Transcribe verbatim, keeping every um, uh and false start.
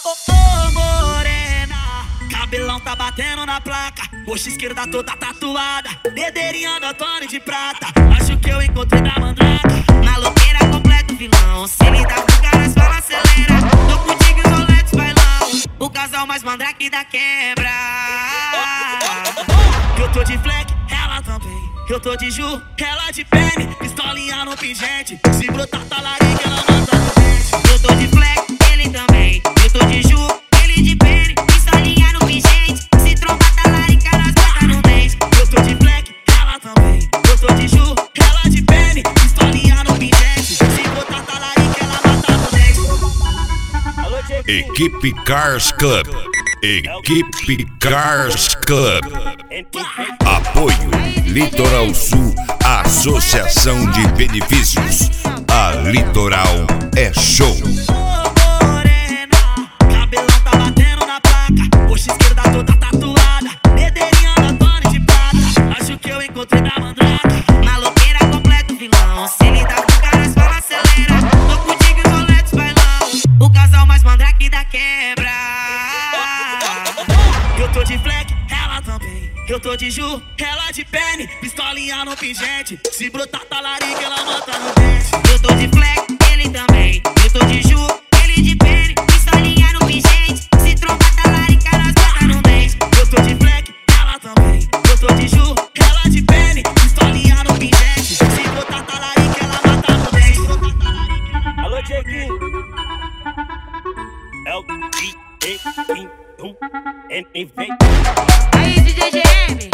Ô, ô, morena, cabelão tá batendo na placa, coxa esquerda toda tatuada, dedeirinha do Antônio de prata. Acho que eu encontrei da mandraka. Maloqueira completo vilão, se me dá com caras fala acelera. Tô contigo e Rolex bailão, o casal mais mandrake da quebra. Eu tô de fleck, ela também. Eu tô de Ju, ela de pene, pistolinha no pingente. Se brotar talarica, ela manda no dente. Eu tô de fleck, ele também. Eu tô de Ju, ele de pene, pistolinha no pingente. Se tromba talarica, nós bota no dente. Eu tô de fleck, ela também. Eu tô de Ju, ela de pene, pistolinha no pingente. Se brotar talarica, ela manda no dente. Equipe Cars Club. Equipe Cars Club. Apoio Litoral Sul, Associação de Benefícios. A Litoral é show. Ô, morena, cabelão tá batendo na placa, coxa esquerda toda tatuada, dedeirinha do Antônio de prata. Acho que eu encontrei da mandraka. Maloqueira completo vilão, se me dá com caras fala acelera. Tô contigo e Rolex bailão, o casal mais mandrake da quebra. Eu tô de fleck, ela também. Eu tô de Ju, ela de pene, pistolinha no pingente. Se brotar talarica, ela mata no dente. Eu tô de fleck, ele também. Eu tô de Ju, ele de pene, pistolinha no pingente. Se tromba talarica, nós bota no dente. Eu tô de fleck, ela também. Eu tô de Ju, ela de pene, pistolinha no pingente. Se brotar talarica, ela mata no dente. Alô, Dieguinho. É o D J Kim, M V. Aí, D J G M.